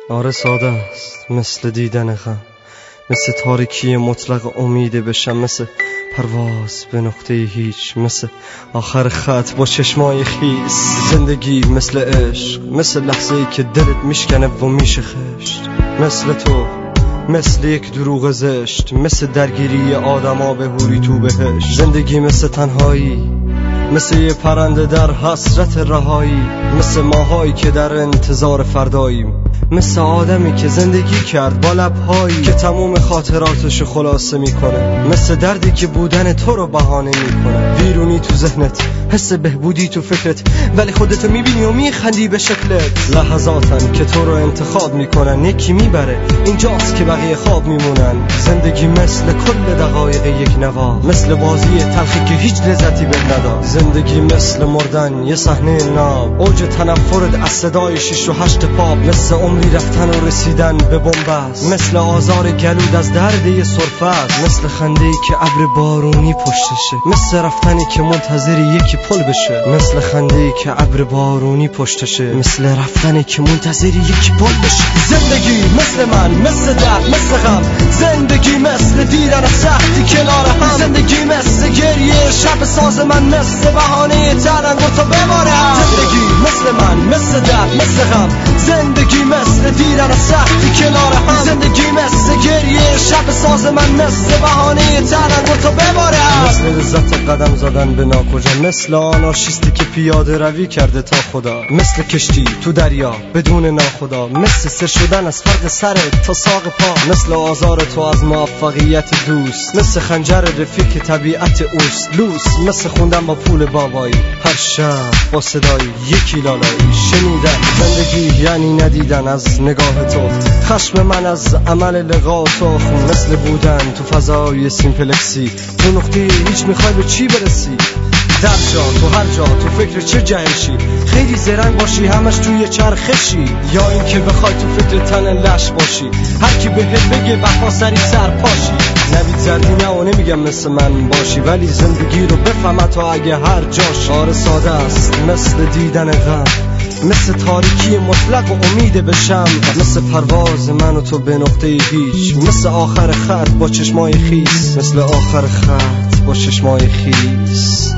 آره ساده است مثل دیدن غم، مثل تاریکی مطلق امید بشم، مثل پرواز به نقطه هیچ، مثل آخر خط با چشمای خیس. زندگی مثل عشق، مثل لحظه‌ای که دلت میشکنه و میشه خشت، مثل تو، مثل یک دروغ زشت، مثل درگیری آدما به حوری تو بهشت. زندگی مثل تنهایی، مثل یه پرنده در حسرت رهایی، مثل ماهایی که در انتظار فرداییم، مثل آدمی که زندگی کرد با لبهایی که تموم خاطراتشو خلاصه میکنه، مثل دردی که بودن تو رو بهانه میکنه، ویرونی تو ذهنت، حس بهبودی تو فکرت، ولی خودتو میبینی و میخندی به شکلت. لحظاتن که تو رو انتخاب میکنن، یکی میبره اینجاست که بقیه خواب میمونن. زندگی مثل کل دقایق یک نوا، مثل بازی تلخی که هیچ لذتی بهت نداد. زندگی مثل مردن یه صحنه ناب، اوج تنفرت از صدای 6 و 8 پاپ، مثل عمری رفتن و رسیدن به بنبست، مثل آزار گلود از درد یه سرفت، مثل خنده‌ای که ابر بارونی پشتشه، مثل رفتنی که منتظری یکی پل بشه، مثل خنده‌ای که ابر بارونی پشتشه، مثل رفتنی که منتظری یکی پل بشه. زندگی مثل من، مثل درد، مثل غم، زندگی مثل دیدن سختی کنار هم، زندگی مثل گریه شب ساز من، مثل بهانه تلنگر تا ببارم. زندگی مثل من، مثل درد، مثل غم، زندگی مثل دیدن سختی کنار هم، زندگی مثل گریه شب ساز من، مثل بهانه تلنگر تا ببارم. مثل لذت قدم زدن به ناکجا، مثل آنارشیستی که پیاده روی کرده تا خدا، مثل کشتی تو دریا بدون ناخدا، مثل سر شدن از فرق سر تا ساق پا، مثل آزار تو از موفقیت دوست، مثل خنجر رفیق طبیعت اوست لوس، مثل خوندن با پول بابایی هر شب با صدایی یکی لالایی شنیدن. زندگی یعنی ندیدن از نگاه تو، خشم من از عمل لقا تو، مثل بودن تو فضای سیمپلکسی، تو نقطه هیچ میخوای به چی برسی، در جا تو هر جا تو فکر چه جهشی، خیلی زرنگ باشی همش توی چرخشی، یا این که بخوای تو فکر تن لش باشی، هر کی بهت بگه وفا سری سر پاشی. نبید زردی نه و نمیگم مثل من باشی، ولی زندگی رو بفهم تا اگه هر جاش. آره ساده است مثل دیدن غم، مثل تاریکی مطلق و امید بشم، مثل پرواز من و تو به نقطه هیچ، مثل آخر خط با چشمای خیس، مثل آخر خط با چشمای خیس.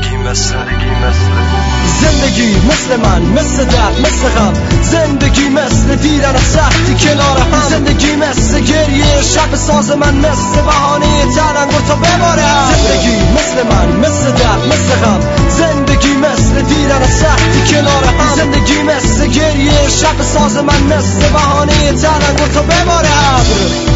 زندگی مثل من، مثل درد، مثل غم، زندگی مثل دیدن سختی کنار هم، زندگی مثل گریه شب ساز من، مثل بهانه تلنگر تا ببارم. زندگی مثل من، مثل درد، مثل غم، زندگی مثل دیدن سختی کنار هم، زندگی مثل گریه شب ساز من، مثل بهانه تلنگر تا ببارم.